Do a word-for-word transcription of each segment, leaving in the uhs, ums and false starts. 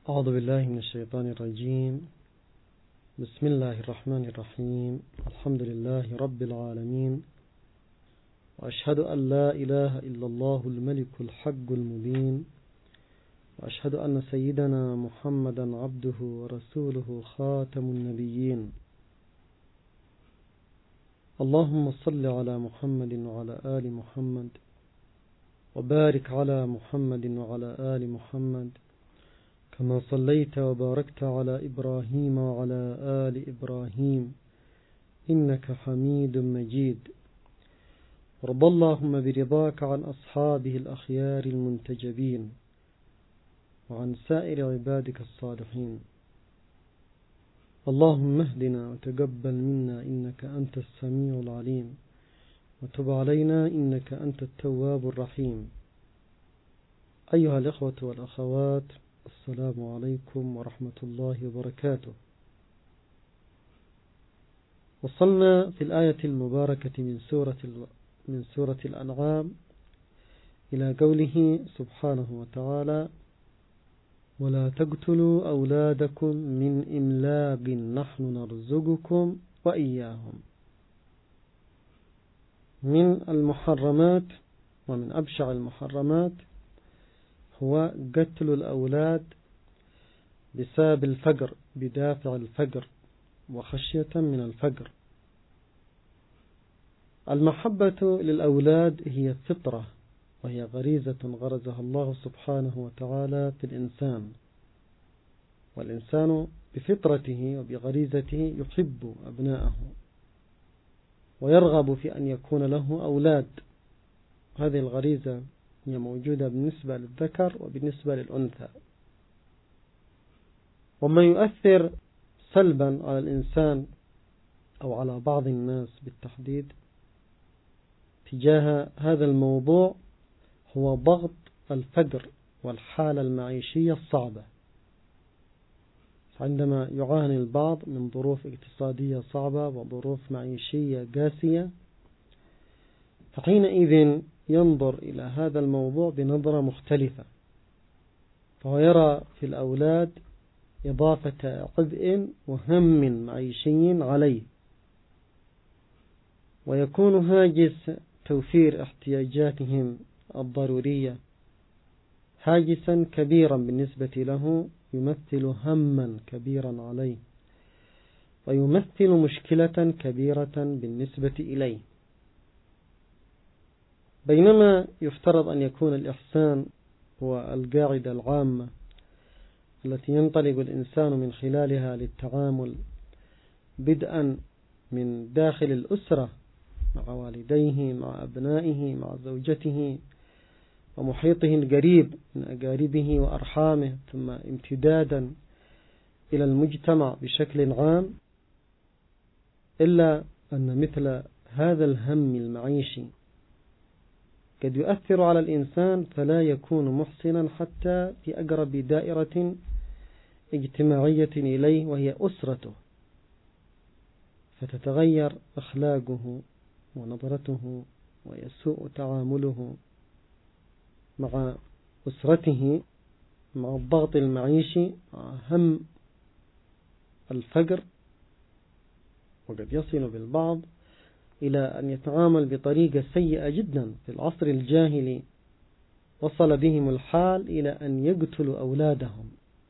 أعوذ بالله من الشيطان الرجيم. بسم الله الرحمن الرحيم. الحمد لله رب العالمين، وأشهد أن لا إله إلا الله الملك الحق المبين، وأشهد أن سيدنا محمدا عبده ورسوله خاتم النبيين. اللهم صل على محمد وعلى آل محمد، وبارك على محمد وعلى آل محمد كما صليت وباركت على إبراهيم وعلى آل إبراهيم إنك حميد مجيد. وارض اللهم برضاك عن أصحابه الأخيار المنتجبين، وعن سائر عبادك الصالحين. اللهم اهدنا وتقبل منا إنك أنت السميع العليم، وتب علينا إنك أنت التواب الرحيم. أيها الإخوة والأخوات، السلام عليكم ورحمة الله وبركاته. وصلنا في الآية المباركة من سورة من سورة الأنعام إلى قوله سبحانه وتعالى: ولا تقتلوا أولادكم من إملاق نحن نرزقكم وإياهم. من المحرمات ومن أبشع المحرمات هو قتل الأولاد بسبب الفقر، بدافع الفقر وخشية من الفقر. المحبة للأولاد هي فطرة، وهي غريزة غرزها الله سبحانه وتعالى في الإنسان، والإنسان بفطرته وبغريزته يحب أبناءه ويرغب في أن يكون له أولاد. هذه الغريزة هي موجودة بالنسبة للذكر وبالنسبة للأنثى. وما يؤثر سلبا على الإنسان أو على بعض الناس بالتحديد تجاه هذا الموضوع هو ضغط الفقر والحالة المعيشية الصعبة. عندما يعاني البعض من ظروف اقتصادية صعبة وظروف معيشية قاسية، فحينئذ ينظر إلى هذا الموضوع بنظرة مختلفة، فهو يرى في الأولاد إضافة عبء وهم معيشي عليه، ويكون هاجس توفير احتياجاتهم الضرورية هاجسا كبيرا بالنسبة له، يمثل هما كبيرا عليه، ويمثل مشكلة كبيرة بالنسبة إليه. بينما يفترض أن يكون الإحسان هو القاعدة العامة التي ينطلق الإنسان من خلالها للتعامل، بدءا من داخل الأسرة مع والديه، مع أبنائه، مع زوجته ومحيطه القريب من أقاربه وأرحامه، ثم امتدادا إلى المجتمع بشكل عام، إلا أن مثل هذا الهم المعيشي قد يؤثر على الإنسان فلا يكون محسنا حتى في أقرب دائرة اجتماعية إليه وهي أسرته، فتتغير أخلاقه ونظرته ويسوء تعامله مع أسرته، مع الضغط المعيشي، مع هم الفقر. وقد يصل بالبعض إلى أن يتعامل بطريقة سيئة جدا. في العصر الجاهلي وصل بهم الحال إلى أن يقتلوا أولادهم.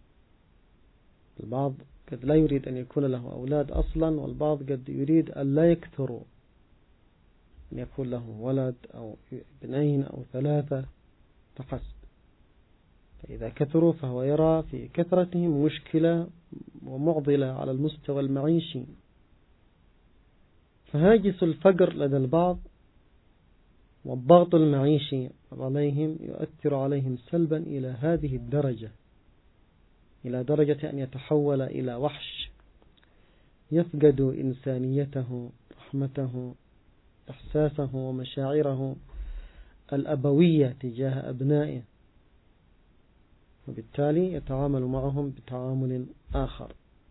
البعض قد لا يريد أن يكون له أولاد أصلا، والبعض قد يريد أن لا يكثروا، أن يكون له ولد أو ابنين أو ثلاثة فحسب. فإذا كثروا فهو يرى في كثرتهم مشكلة ومعضلة على المستوى المعيشي. فهاجس الفقر لدى البعض والضغط المعيشي عليهم يؤثر عليهم سلبا إلى هذه الدرجة، إلى درجة أن يتحول إلى وحش، يفقد إنسانيته، رحمته، إحساسه ومشاعره الأبوية تجاه أبنائه، وبالتالي يتعامل معهم بتعامل آخر.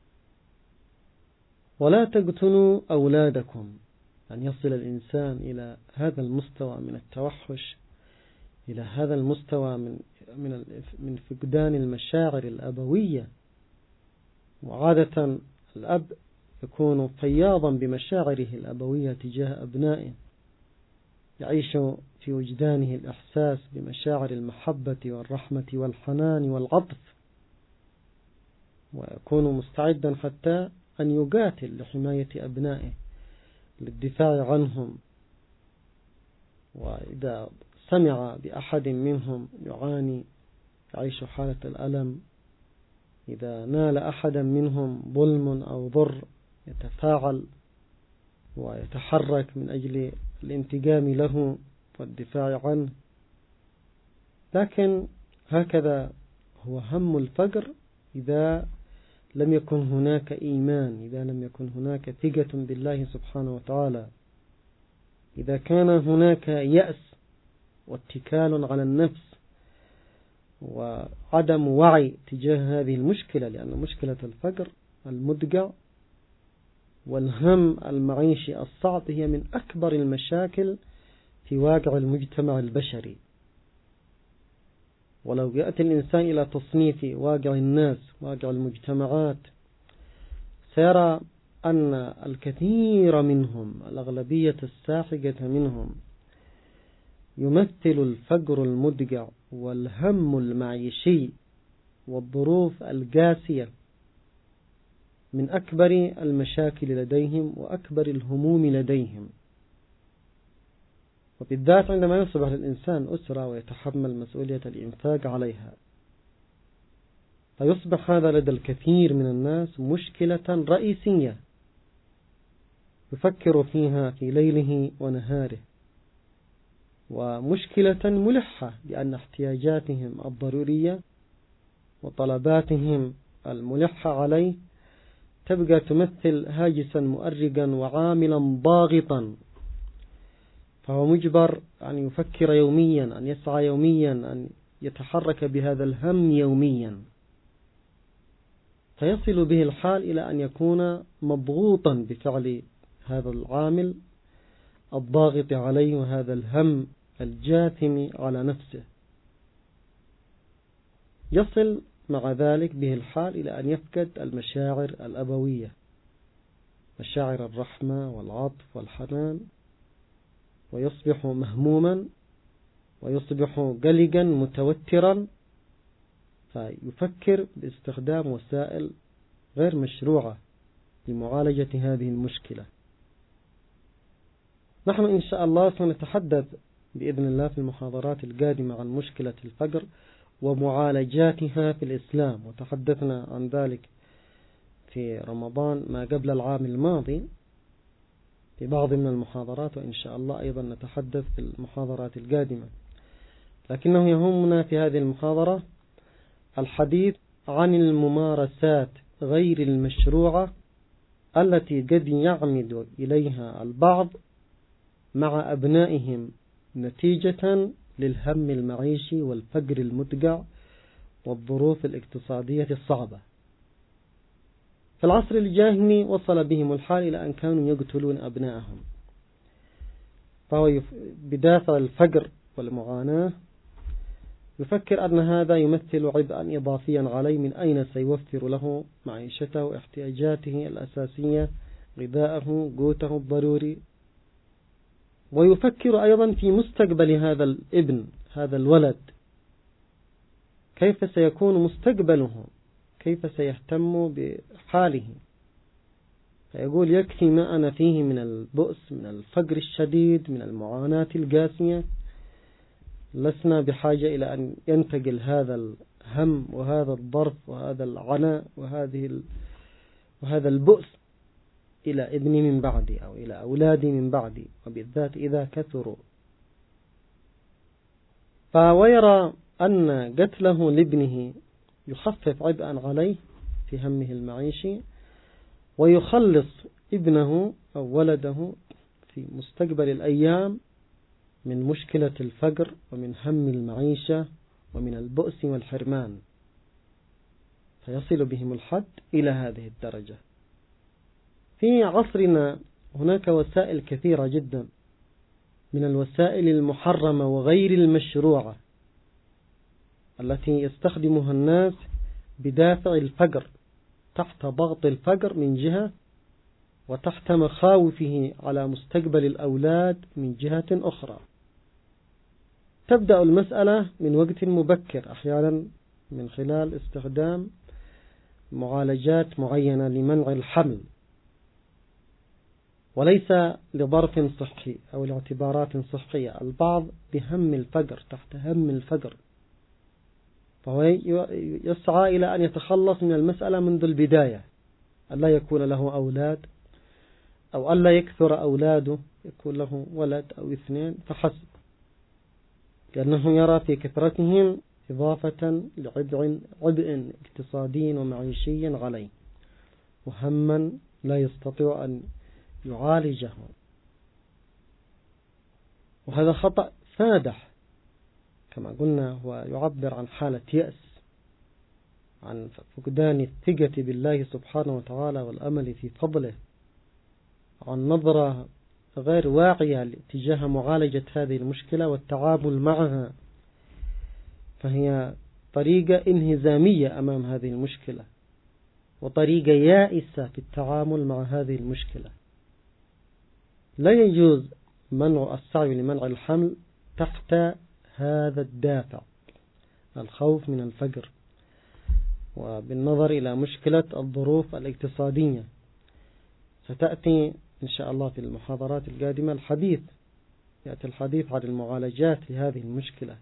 ولا تقتلوا أولادكم، أن يصل الإنسان إلى هذا المستوى من التوحش إلى هذا المستوى من من من فقدان المشاعر الأبوية. وعادة الأب يكون فياضا بمشاعره الأبوية تجاه أبنائه، يعيش في وجدانه الإحساس بمشاعر المحبة والرحمة والحنان والعطف، ويكون مستعدا حتى أن يقاتل لحماية أبنائه، للدفاع عنهم. وإذا سمع بأحد منهم يعاني يعيش حالة الألم، إذا نال أحدا منهم ظلم أو ضر يتفاعل ويتحرك من أجل الانتقام له والدفاع عنه. لكن هكذا هو هم الفقر إذا لم يكن هناك إيمان، إذا لم يكن هناك ثقة بالله سبحانه وتعالى، إذا كان هناك يأس واتكال على النفس وعدم وعي تجاه هذه المشكلة. لأن مشكلة الفقر المدقع والهم المعيشي الصعب هي من أكبر المشاكل في واقع المجتمع البشري. ولو يأتي الإنسان إلى تصنيف واقع الناس، واقع المجتمعات، سيرى أن الكثير منهم، الأغلبية الساحقة منهم، يمثل الفقر المدقع والهم المعيشي والظروف القاسية من أكبر المشاكل لديهم وأكبر الهموم لديهم. وبالذات عندما يصبح الإنسان أسرة ويتحمل مسؤولية الإنفاق عليها، فيصبح هذا لدى الكثير من الناس مشكلة رئيسية يفكر فيها في ليله ونهاره، ومشكلة ملحة، لأن احتياجاتهم الضرورية وطلباتهم الملحة عليه تبقى تمثل هاجسا مؤرقا وعاملا ضاغطا، فهو مجبر أن يفكر يوميا، أن يسعى يوميا، أن يتحرك بهذا الهم يوميا، فيصل به الحال إلى أن يكون مضغوطا بفعل هذا العامل الضاغط عليه وهذا الهم الجاثم على نفسه. يصل مع ذلك به الحال إلى أن يفقد المشاعر الأبوية، مشاعر الرحمة والعطف والحنان، ويصبح مهموما ويصبح قلقا متوترا، فيفكر باستخدام وسائل غير مشروعة لمعالجة هذه المشكلة. نحن إن شاء الله سنتحدث بإذن الله في المحاضرات القادمة عن مشكلة الفقر ومعالجاتها في الإسلام، وتحدثنا عن ذلك في رمضان ما قبل العام الماضي في بعض من المحاضرات، وإن شاء الله أيضا نتحدث في المحاضرات القادمة. لكنه يهمنا في هذه المحاضرة الحديث عن الممارسات غير المشروعة التي قد يعمد إليها البعض مع أبنائهم نتيجة للهم المعيشي والفقر المدقع والظروف الاقتصادية الصعبة. في العصر الجاهلي وصل بهم الحال إلى أن كانوا يقتلون أبنائهم، فهو بدافع الفقر والمعاناة يفكر أن هذا يمثل عبئا إضافيا عليه، من أين سيوفر له معيشته واحتياجاته الأساسية، غذاءه، قوته الضروري. ويفكر أيضا في مستقبل هذا الابن، هذا الولد، كيف سيكون مستقبله، كيف سيهتم بحاله. فيقول يكفي ما أنا فيه من البؤس، من الفقر الشديد، من المعاناة القاسية، لسنا بحاجة إلى أن ينتقل هذا الهم وهذا الضرب وهذا العناء وهذه وهذا البؤس إلى ابني من بعدي أو إلى أولادي من بعدي، وبالذات إذا كثروا. فويرى أن قتله لابنه يخفف عبئا عليه في همه المعيشي، ويخلص ابنه أو ولده في مستقبل الأيام من مشكلة الفقر ومن هم المعيشة ومن البؤس والحرمان، فيصل بهم الحد إلى هذه الدرجة. في عصرنا هناك وسائل كثيرة جدا من الوسائل المحرمة وغير المشروعة التي يستخدمها الناس بدافع الفقر، تحت ضغط الفقر من جهة، وتحت مخاوفه على مستقبل الأولاد من جهة أخرى. تبدأ المسألة من وقت مبكر، أحيانا من خلال استخدام معالجات معينة لمنع الحمل، وليس لظرف صحي أو لاعتبارات صحية. البعض بهم الفقر، تحت هم الفقر، فهو يسعى إلى أن يتخلص من المسألة منذ البداية، ألا يكون له أولاد أو ألا يكثر أولاده، يكون له ولد أو اثنين فحسب، لأنه يرى في كثرتهم إضافة لعبء عبء اقتصادي ومعيشي عليه، وهما لا يستطيع أن يعالجه. وهذا خطأ فادح كما قلنا، هو يعبر عن حالة يأس، عن فقدان الثقة بالله سبحانه وتعالى والأمل في فضله، عن نظرة غير واعية تجاه معالجة هذه المشكلة والتعامل معها، فهي طريقة انهزامية أمام هذه المشكلة، وطريقة يائسة في التعامل مع هذه المشكلة. لا يجوز منع السعي لمنع الحمل تحت هذا الدافع، الخوف من الفقر، وبالنظر إلى مشكلة الظروف الاقتصادية. ستأتي إن شاء الله في المحاضرات القادمة الحديث، يأتي الحديث عن المعالجات لهذه المشكلة.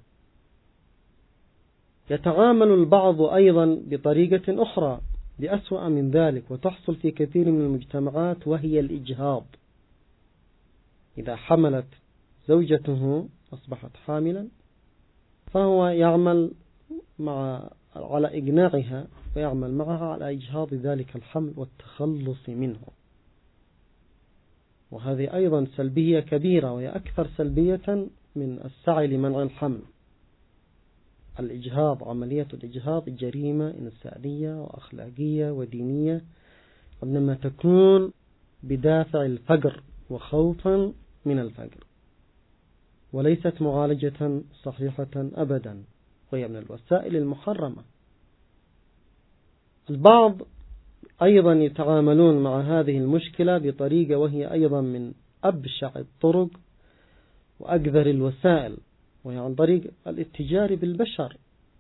يتعامل البعض أيضا بطريقة أخرى بأسوأ من ذلك، وتحصل في كثير من المجتمعات، وهي الإجهاض. إذا حملت زوجته أصبحت حاملا، فهو يعمل مع على إقناعها، ويعمل معها على إجهاض ذلك الحمل والتخلص منه. وهذه أيضا سلبية كبيرة، وهي أكثر سلبية من السعي لمنع الحمل. الإجهاض، عملية الإجهاض جريمة إنسانية وأخلاقية ودينية، إنما تكون بدافع الفقر وخوفا من الفقر، وليست معالجة صحيحة أبدا، وهي من الوسائل المحرمة. البعض أيضا يتعاملون مع هذه المشكلة بطريقة، وهي أيضا من أبشع الطرق وأقذر الوسائل، وهي عن طريق الاتجار بالبشر.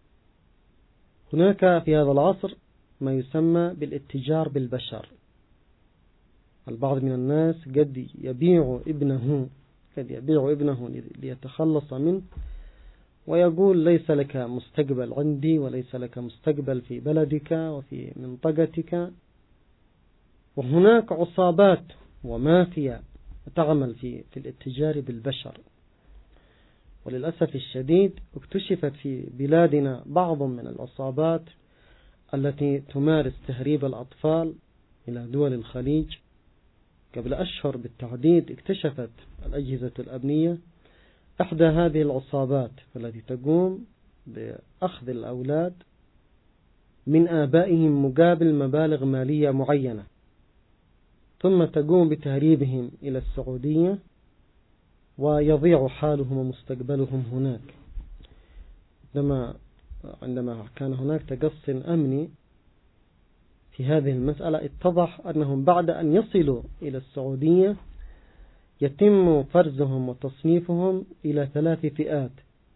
هناك في هذا العصر ما يسمى بالاتجار بالبشر. البعض من الناس قد يبيع ابنه قد يبيع ابنه ليتخلص منه، ويقول ليس لك مستقبل عندي، وليس لك مستقبل في بلدك وفي منطقتك. وهناك عصابات ومافيا تعمل في في الاتجار بالبشر. وللأسف الشديد اكتشفت في بلادنا بعض من العصابات التي تمارس تهريب الأطفال إلى دول الخليج. قبل أشهر بالتحديد اكتشفت الأجهزة الأمنية إحدى هذه العصابات التي تقوم بأخذ الأولاد من آبائهم مقابل مبالغ مالية معينة، ثم تقوم بتهريبهم إلى السعودية، ويضيع حالهم ومستقبلهم هناك. عندما عندما كان هناك تقص أمني في هذه المسألة، اتضح أنهم بعد أن يصلوا إلى السعودية يتم فرزهم وتصنيفهم إلى ثلاث فئات.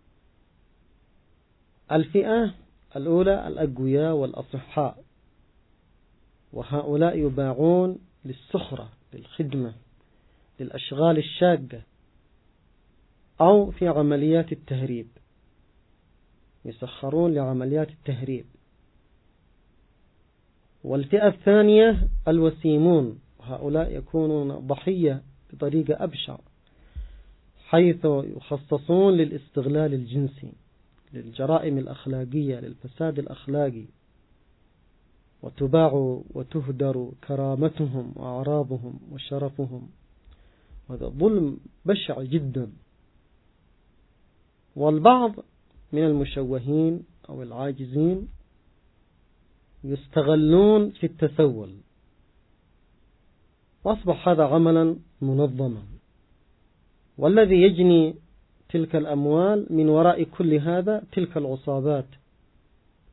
الفئة الأولى الأقوياء والأصحاء، وهؤلاء يباعون للسخرة، للخدمة، للأشغال الشاقة، أو في عمليات التهريب، يسخرون لعمليات التهريب. والفئة الثانية الوسيمون، وهؤلاء يكونون ضحية بطريقة أبشع، حيث يخصصون للاستغلال الجنسي، للجرائم الأخلاقية، للفساد الأخلاقي، وتباع وتهدر كرامتهم وأعراضهم وشرفهم. وهذا ظلم بشع جدا. والبعض من المشوهين أو العاجزين يستغلون في التسول، وأصبح هذا عملا منظما. والذي يجني تلك الأموال من وراء كل هذا تلك العصابات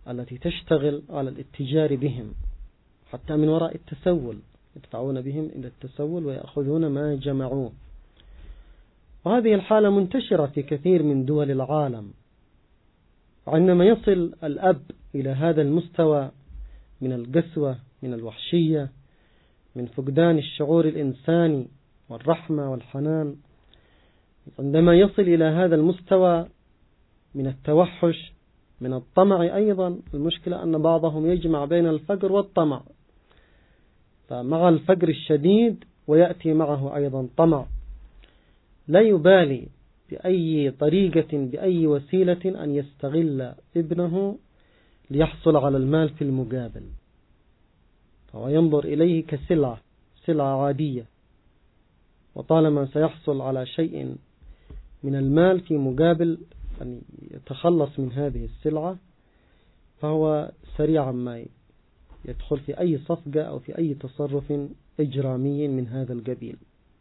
التي تشتغل على الاتجار بهم حتى من وراء التسول، يدفعون بهم إلى التسول ويأخذون ما جمعوه. وهذه الحالة منتشرة في كثير من دول العالم. وعندما يصل الأب إلى هذا المستوى من القسوة، من الوحشية، من فقدان الشعور الإنساني والرحمة والحنان، عندما يصل إلى هذا المستوى من التوحش، من الطمع أيضا، المشكلة أن بعضهم يجمع بين الفقر والطمع، فمع الفقر الشديد ويأتي معه أيضا طمع، لا يبالي بأي طريقة بأي وسيلة أن يستغل ابنه ليحصل على المال في المقابل، فهو ينظر إليه كسلعة، سلعة عادية، وطالما سيحصل على شيء من المال في مقابل أن يتخلص من هذه السلعة، فهو سريعا ما يدخل في أي صفقة أو في أي تصرف إجرامي من هذا القبيل.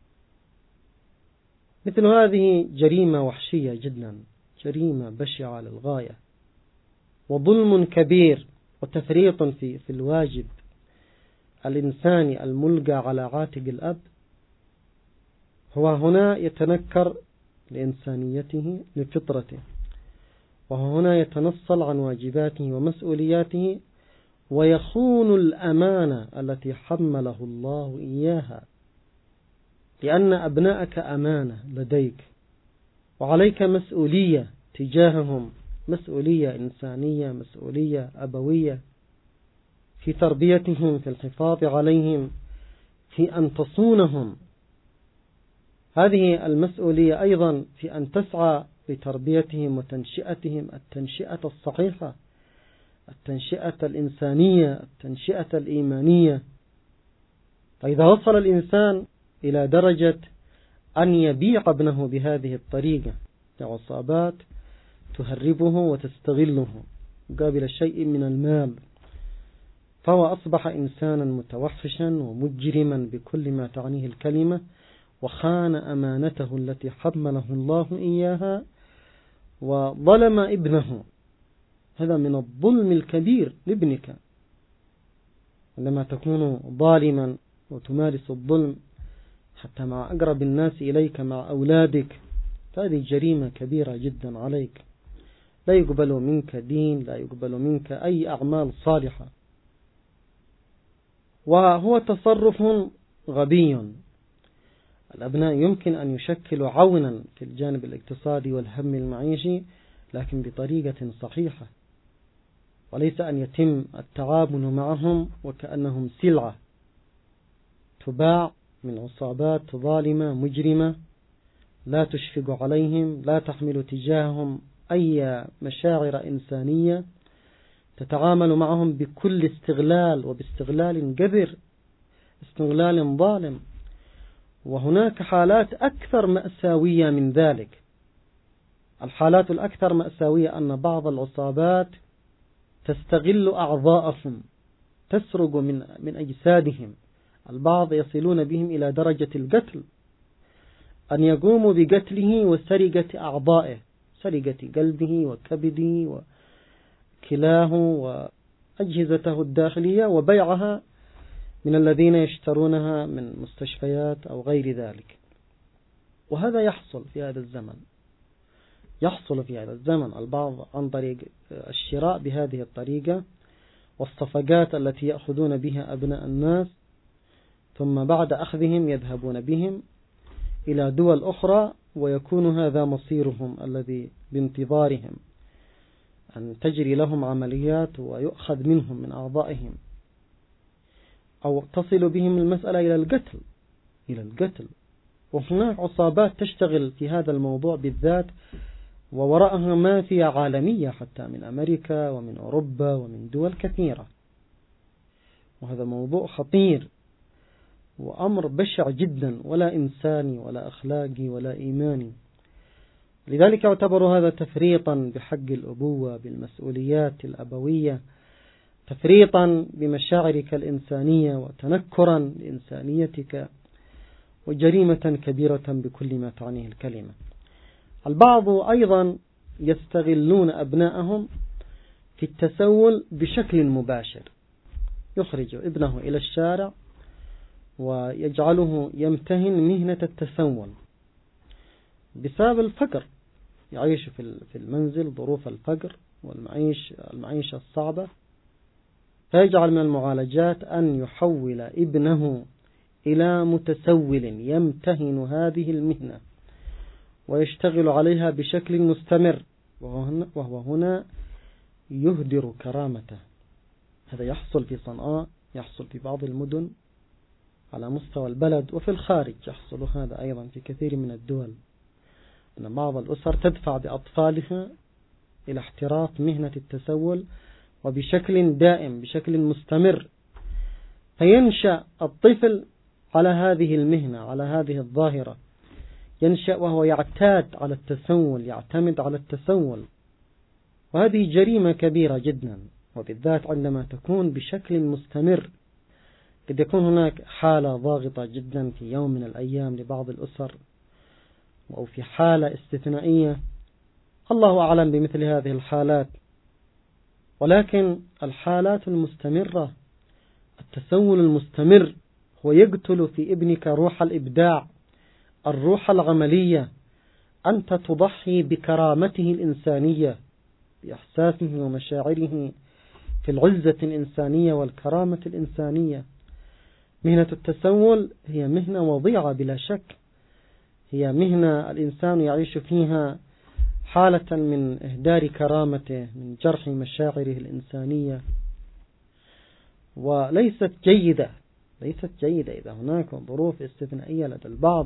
مثل هذه جريمة وحشية جدا، جريمة بشعة للغاية، وظلم كبير وتفريط في في الواجب الإنساني الملقى على عاتق الأب. هو هنا يتنكر لإنسانيته، لفطرته، وهو هنا يتنصل عن واجباته ومسؤولياته، ويخون الأمانة التي حمله الله إياها، لأن أبناءك أمانة لديك، وعليك مسؤولية تجاههم، مسؤولية إنسانية، مسؤولية أبوية في تربيتهم، في الحفاظ عليهم، في أن تصونهم. هذه المسؤولية أيضا في أن تسعى لتربيتهم وتنشئتهم التنشئة الصحيحة، التنشئة الإنسانية، التنشئة الإيمانية. فإذا وصل الإنسان إلى درجة أن يبيع ابنه بهذه الطريقة، عصابات تهربه وتستغله مقابل شيء من المال، فهو أصبح إنسانا متوحشا ومجرما بكل ما تعنيه الكلمة، وخان أمانته التي حمله الله إياها، وظلم ابنه. هذا من الظلم الكبير لابنك. عندما تكون ظالما وتمارس الظلم حتى مع أقرب الناس إليك، مع أولادك، هذه جريمة كبيرة جدا عليك. لا يقبل منك دين، لا يقبل منك أي أعمال صالحة. وهو تصرف غبي. الأبناء يمكن أن يشكلوا عونا في الجانب الاقتصادي والهم المعيشي، لكن بطريقة صحيحة، وليس أن يتم التعامل معهم وكأنهم سلعة تباع من عصابات ظالمة مجرمة لا تشفق عليهم، لا تحمل تجاههم أي مشاعر إنسانية، تتعامل معهم بكل استغلال وباستغلال قذر، استغلال ظالم. وهناك حالات أكثر مأساوية من ذلك. الحالات الأكثر مأساوية أن بعض العصابات تستغل أعضاءهم، تسرق من من أجسادهم. البعض يصلون بهم إلى درجة القتل، أن يقوموا بقتله وسرقة أعضائه، سرقة قلبه وكبده وكلاه وأجهزته الداخلية، وبيعها من الذين يشترونها من مستشفيات أو غير ذلك. وهذا يحصل في هذا الزمن، يحصل في هذا الزمن البعض عن طريق الشراء بهذه الطريقة والصفقات التي يأخذون بها أبناء الناس، ثم بعد أخذهم يذهبون بهم إلى دول أخرى، ويكون هذا مصيرهم الذي بانتظارهم، أن تجري لهم عمليات ويؤخذ منهم من أعضائهم، أو تصل بهم المسألة إلى القتل إلى القتل. وهناك عصابات تشتغل في هذا الموضوع بالذات، ووراءها مافيا عالمية حتى من أمريكا ومن أوروبا ومن دول كثيرة. وهذا موضوع خطير وأمر بشع جدا، ولا إنساني ولا أخلاقي ولا إيماني. لذلك يعتبر هذا تفريطا بحق الأبوة، بالمسؤوليات الأبوية، تفريطا بمشاعرك الإنسانية، وتنكرا لإنسانيتك، وجريمة كبيرة بكل ما تعنيه الكلمة. البعض أيضا يستغلون أبنائهم في التسول بشكل مباشر، يخرج ابنه إلى الشارع ويجعله يمتهن مهنة التسول بسبب الفقر، يعيش في المنزل ظروف الفقر والمعيش المعيشة الصعبة، فيجعل من المعالجات أن يحول ابنه إلى متسول يمتهن هذه المهنة ويشتغل عليها بشكل مستمر، وهو هنا يهدر كرامته. هذا يحصل في صنعاء، يحصل في بعض المدن على مستوى البلد، وفي الخارج يحصل هذا أيضا في كثير من الدول، أن بعض الأسر تدفع بأطفالها إلى احتراف مهنة التسول وبشكل دائم بشكل مستمر، فينشأ الطفل على هذه المهنة، على هذه الظاهرة، ينشأ وهو يعتاد على التسول، يعتمد على التسول، وهذه جريمة كبيرة جدا، وبالذات عندما تكون بشكل مستمر. قد يكون هناك حالة ضاغطة جدا في يوم من الأيام لبعض الأسر، أو في حالة استثنائية، الله أعلم بمثل هذه الحالات، ولكن الحالات المستمرة، التسول المستمر هو يقتل في ابنك روح الإبداع، الروح العملية. أنت تضحي بكرامته الإنسانية، بإحساسه ومشاعره في العزة الإنسانية والكرامة الإنسانية. مهنة التسول هي مهنة وضيعة بلا شك، هي مهنة الإنسان يعيش فيها حالة من إهدار كرامته، من جرح مشاعره الإنسانية، وليست جيدة، ليست جيدة. إذا هناك ظروف استثنائية لدى البعض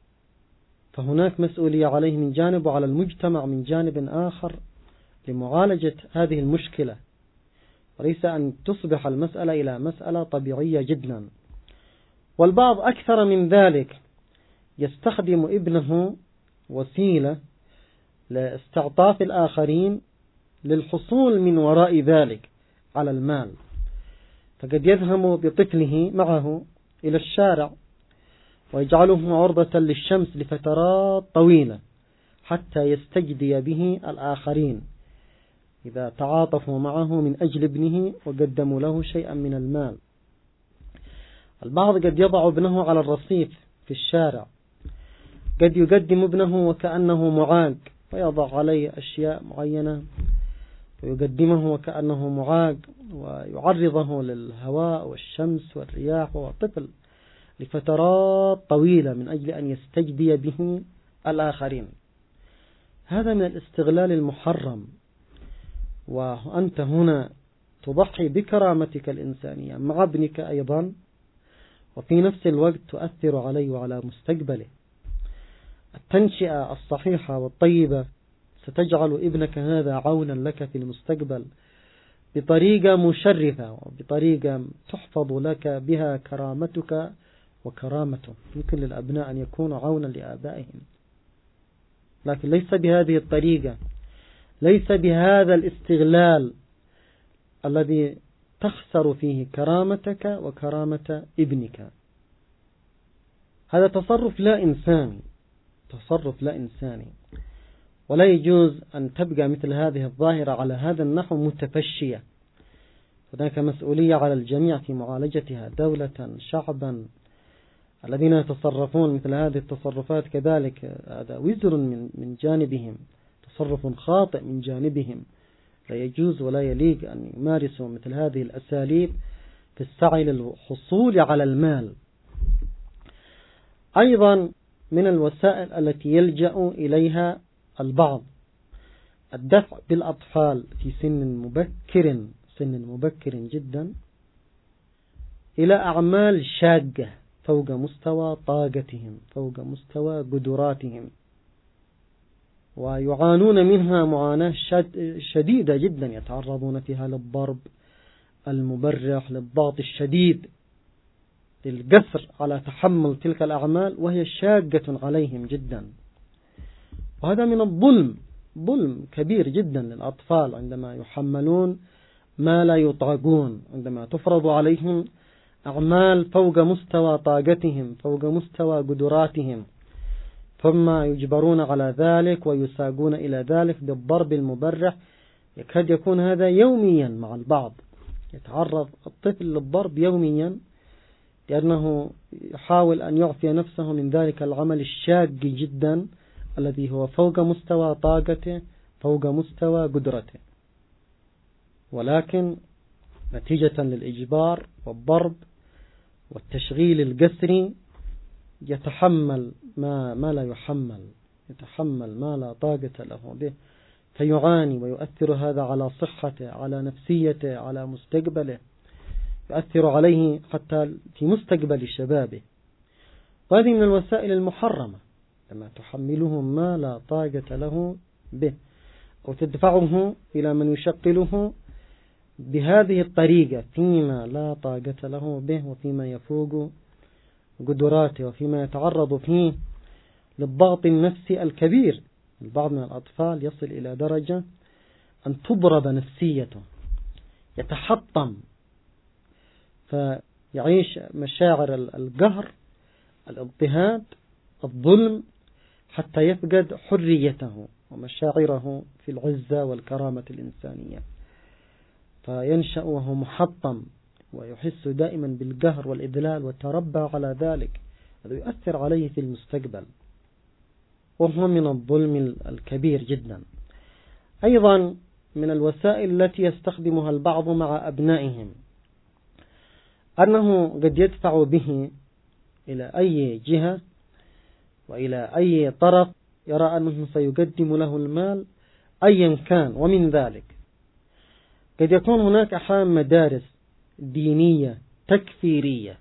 فهناك مسؤولية عليه من جانب، وعلى المجتمع من جانب آخر لمعالجة هذه المشكلة، وليس أن تصبح المسألة إلى مسألة طبيعية جدا. والبعض أكثر من ذلك يستخدم ابنه وسيلة لاستعطاف الآخرين للحصول من وراء ذلك على المال، فقد يذهب بطفله معه إلى الشارع ويجعله عرضة للشمس لفترات طويلة حتى يستجدي به الآخرين إذا تعاطفوا معه من أجل ابنه وقدموا له شيئا من المال. البعض قد يضع ابنه على الرصيف في الشارع، قد يقدم ابنه وكأنه معاق ويضع عليه أشياء معينة ويقدمه وكأنه معاق ويعرضه للهواء والشمس والرياح وهو طفل لفترات طويلة من أجل أن يستجدي به الآخرين. هذا من الاستغلال المحرم، وأنت هنا تضحي بكرامتك الإنسانية مع ابنك أيضا، وفي نفس الوقت تؤثر عليه وعلى مستقبله. التنشئة الصحيحة والطيبة ستجعل ابنك هذا عونا لك في المستقبل بطريقة مشرفة وبطريقة تحفظ لك بها كرامتك وكرامته. يمكن للأبناء أن يكونوا عونا لآبائهم، لكن ليس بهذه الطريقة، ليس بهذا الاستغلال الذي تخسر فيه كرامتك وكرامة ابنك. هذا تصرف لا إنساني، تصرف لا إنساني، ولا يجوز أن تبقى مثل هذه الظاهرة على هذا النحو متفشية. هناك مسؤولية على الجميع في معالجتها، دولة، شعبا، الذين يتصرفون مثل هذه التصرفات كذلك هذا وزر من من جانبهم، تصرف خاطئ من جانبهم، لا يجوز ولا يليق أن يمارسوا مثل هذه الأساليب في السعي للحصول على المال. أيضا من الوسائل التي يلجأ إليها البعض الدفع بالأطفال في سن مبكر سن مبكر جدا إلى أعمال شاقة فوق مستوى طاقتهم، فوق مستوى قدراتهم، ويعانون منها معاناة شديدة جدا، يتعرضون فيها للضرب المبرح، للضغط الشديد، للقصر على تحمل تلك الأعمال وهي شاقة عليهم جدا. وهذا من الظلم، ظلم كبير جدا للأطفال عندما يحملون ما لا يطاقون، عندما تفرض عليهم أعمال فوق مستوى طاقتهم، فوق مستوى قدراتهم، ثم يجبرون على ذلك ويساقون إلى ذلك بالضرب المبرح يكاد يكون هذا يوميا مع البعض، يتعرض الطفل للضرب يوميا لأنه يحاول أن يعفي نفسه من ذلك العمل الشاق جدا الذي هو فوق مستوى طاقته، فوق مستوى قدرته، ولكن نتيجة للإجبار والضرب والتشغيل القسري يتحمل ما, ما لا يحمل، يتحمل ما لا طاقة له به، فيعاني ويؤثر هذا على صحته، على نفسيته، على مستقبله، يؤثر عليه حتى في مستقبل شبابه. وهذه من الوسائل المحرمة لما تحمله ما لا طاقة له به أو تدفعه إلى من يشغله بهذه الطريقة فيما لا طاقة له به وفيما يفوق قدراته وفيما يتعرض فيه للضغط النفسي الكبير. البعض من الأطفال يصل إلى درجة أن تضرب نفسيته، يتحطم، فيعيش مشاعر القهر، الاضطهاد، الظلم، حتى يفقد حريته ومشاعره في العزة والكرامة الإنسانية، فينشأ وهو محطم ويحس دائما بالقهر والإذلال وتربى على ذلك، هذا يؤثر عليه في المستقبل، وهو من الظلم الكبير جدا. أيضا من الوسائل التي يستخدمها البعض مع أبنائهم أنه قد يدفع به إلى أي جهة وإلى أي طرف يرى أنه سيقدم له المال أيا كان، ومن ذلك قد يكون هناك أحيانا مدارس دينية تكفيرية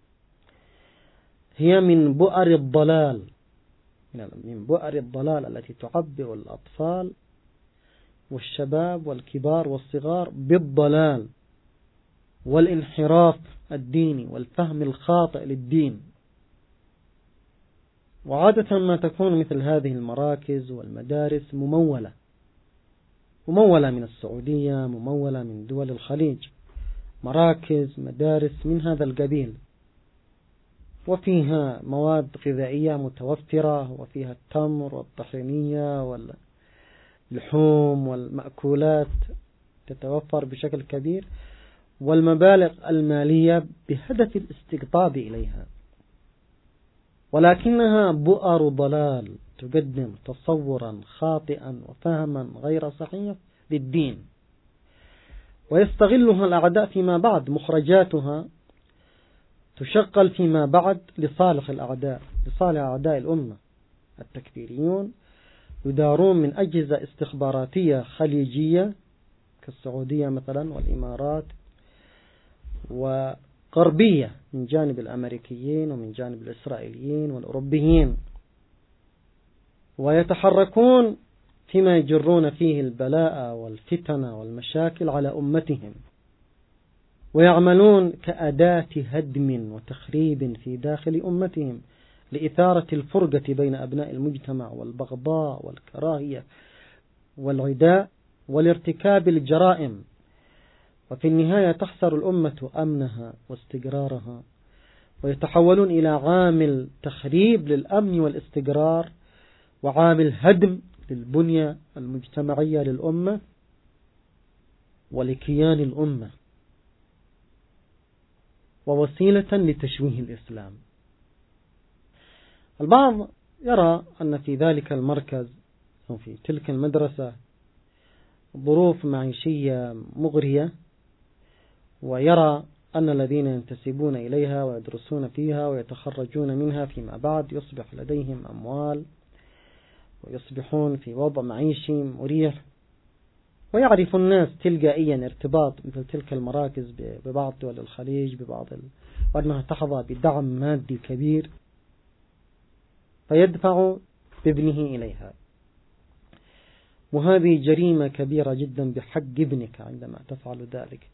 هي من بؤر الضلال، من بؤر الضلال التي تعبئ الأطفال والشباب والكبار والصغار بالضلال والانحراف الديني والفهم الخاطئ للدين. وعادة ما تكون مثل هذه المراكز والمدارس ممولة، ممولة من السعودية، ممولة من دول الخليج، مراكز مدارس من هذا القبيل، وفيها مواد غذائية متوفرة، وفيها التمر والطحينية واللحوم والمأكولات تتوفر بشكل كبير، والمبالغ المالية بهدف الاستقطاب إليها، ولكنها بؤر ضلال تقدم تصورا خاطئا وفهما غير صحيح للدين، ويستغلها الأعداء فيما بعد، مخرجاتها تشغل فيما بعد لصالح الأعداء، لصالح أعداء الأمة. التكفيريون يدارون من أجهزة استخباراتية خليجية كالسعودية مثلا والإمارات، وغربية من جانب الأمريكيين ومن جانب الإسرائيليين والأوروبيين، ويتحركون فيما يجرون فيه البلاء والفتن والمشاكل على أمتهم، ويعملون كأداة هدم وتخريب في داخل أمتهم لإثارة الفرقة بين أبناء المجتمع والبغضاء والكراهية والعداء والارتكاب الجرائم، وفي النهاية تخسر الأمة أمنها واستقرارها، ويتحولون إلى عامل تخريب للأمن والاستقرار وعامل هدم للبنية المجتمعية للأمة ولكيان الأمة، ووسيلة لتشويه الإسلام. البعض يرى أن في ذلك المركز أو في تلك المدرسة ظروف معيشية مغرية، ويرى أن الذين ينتسبون إليها ويدرسون فيها ويتخرجون منها فيما بعد يصبح لديهم أموال ويصبحون في وضع معيشي مريح، ويعرف الناس تلقائيا ارتباط مثل تلك المراكز ببعض دول الخليج ببعض ال... وأنها تحظى بدعم مادي كبير، فيدفع بابنه إليها. وهذه جريمة كبيرة جدا بحق ابنك عندما تفعل ذلك.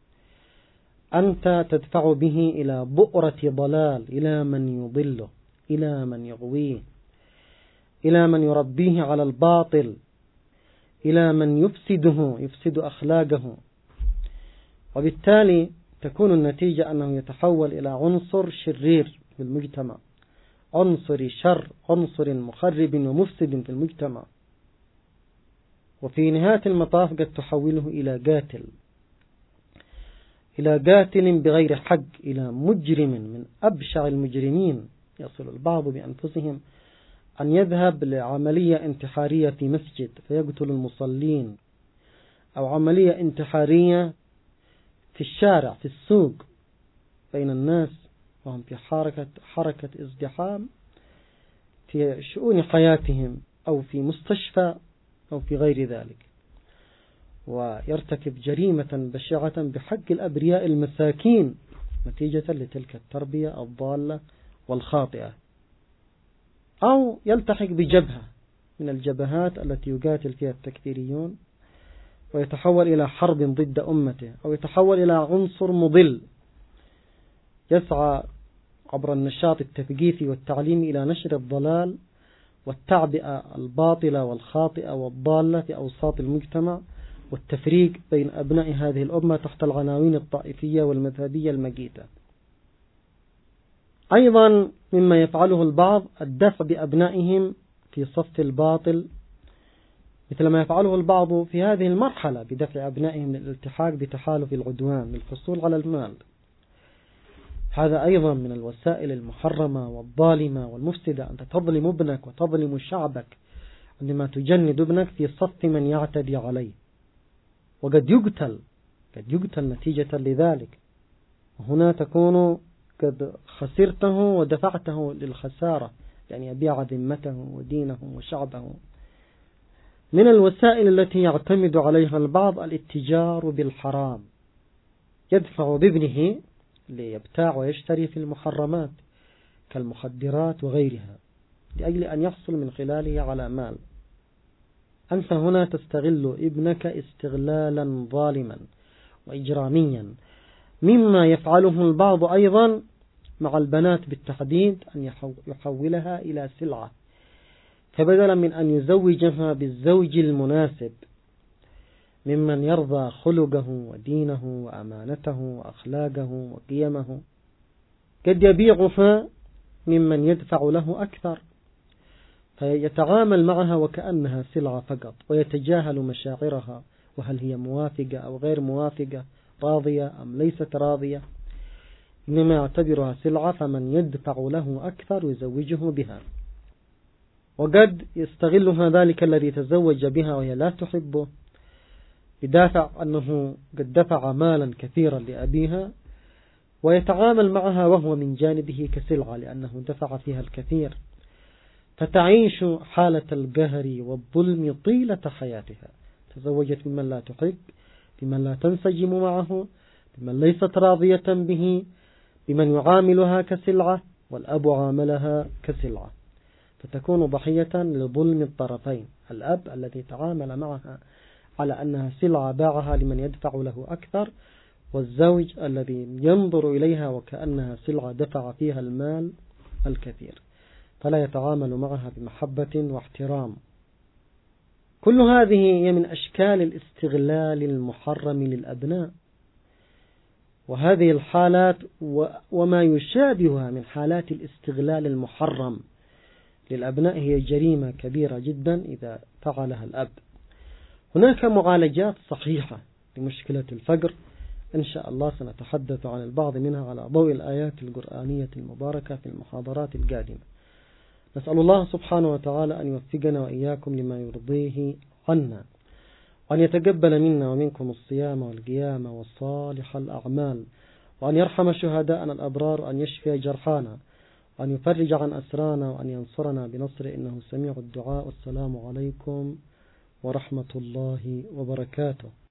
أنت تدفع به إلى بؤرة ضلال، إلى من يضله، إلى من يغويه، إلى من يربيه على الباطل، إلى من يفسده، يفسد أخلاقه، وبالتالي تكون النتيجة أنه يتحول إلى عنصر شرير في المجتمع، عنصر شر، عنصر مخرب ومفسد في المجتمع. وفي نهاية المطاف قد تحوله إلى قاتل، إلى قاتل بغير حق، إلى مجرم من أبشع المجرمين. يصل البعض بأنفسهم أن يذهب لعملية انتحارية في مسجد فيقتل المصلين، أو عملية انتحارية في الشارع في السوق بين الناس وهم في حركة حركة ازدحام في شؤون حياتهم، أو في مستشفى أو في غير ذلك، ويرتكب جريمة بشعة بحق الأبرياء المساكين نتيجة لتلك التربية الضالة والخاطئة. أو يلتحق بجبهة من الجبهات التي يقاتل فيها التكفيريون ويتحول إلى حرب ضد أمته، أو يتحول إلى عنصر مضل يسعى عبر النشاط التثقيفي والتعليمي إلى نشر الضلال والتعبئة الباطلة والخاطئة والضالة في أوساط المجتمع، والتفريق بين أبناء هذه الأمة تحت العناوين الطائفية والمذهبية المجيدة. أيضا مما يفعله البعض الدفع بأبنائهم في صف الباطل، مثل ما يفعله البعض في هذه المرحلة بدفع أبنائهم للالتحاق بتحالف العدوان للحصول على المال. هذا أيضا من الوسائل المحرمة والظالمة والمفسدة، أنت تظلم ابنك وتظلم شعبك عندما تجند ابنك في صف من يعتدي عليه، وقد يقتل قد يقتل نتيجة لذلك، وهنا تكون قد خسرته ودفعته للخسارة، يعني يبيع ذمته ودينه وشعبه. من الوسائل التي يعتمد عليها البعض الاتجار بالحرام، يدفع بابنه ليبتاع ويشتري في المحرمات كالمخدرات وغيرها لأجل أن يحصل من خلاله على مال. أنت هنا تستغل ابنك استغلالا ظالما وإجراميا، مما يفعله البعض أيضا مع البنات بالتحديد أن يحولها إلى سلعة، فبدلا من أن يزوجها بالزوج المناسب ممن يرضى خلقه ودينه وأمانته وأخلاقه وقيمه، قد يبيعها ممن يدفع له أكثر، فيتعامل معها وكأنها سلعة فقط، ويتجاهل مشاعرها وهل هي موافقة أو غير موافقة، راضية أم ليست راضية، إنما يعتبرها سلعة، فمن يدفع له أكثر يزوجه بها. وقد يستغلها ذلك الذي تزوج بها وهي لا تحبه بدافع أنه قد دفع مالا كثيرا لأبيها، ويتعامل معها وهو من جانبه كسلعة لأنه دفع فيها الكثير، فتعيش حالة القهر والظلم طيلة حياتها. تزوجت بمن لا تحب، بمن لا تنسجم معه، بمن ليست راضية به، بمن يعاملها كسلعة، والأب عاملها كسلعة، فتكون ضحية لظلم الطرفين، الأب الذي تعامل معها على أنها سلعة باعها لمن يدفع له أكثر، والزوج الذي ينظر إليها وكأنها سلعة دفع فيها المال الكثير، فلا يتعامل معها بمحبة واحترام. كل هذه هي من أشكال الاستغلال المحرم للأبناء، وهذه الحالات وما يشابهها من حالات الاستغلال المحرم للأبناء هي جريمة كبيرة جدا إذا فعلها الأب. هناك معالجات صحيحة لمشكلة الفقر، إن شاء الله سنتحدث عن البعض منها على ضوء الآيات القرآنية المباركة في المحاضرات القادمة. نسأل الله سبحانه وتعالى أن يوفقنا وإياكم لما يرضيه عنا، وأن يتقبل منا ومنكم الصيام والقيام والصالح الأعمال، وأن يرحم شهداءنا الأبرار، وأن يشفي جرحانا، وأن يفرج عن أسرانا، وأن ينصرنا بنصره إنه سميع الدعاء. والسلام عليكم ورحمة الله وبركاته.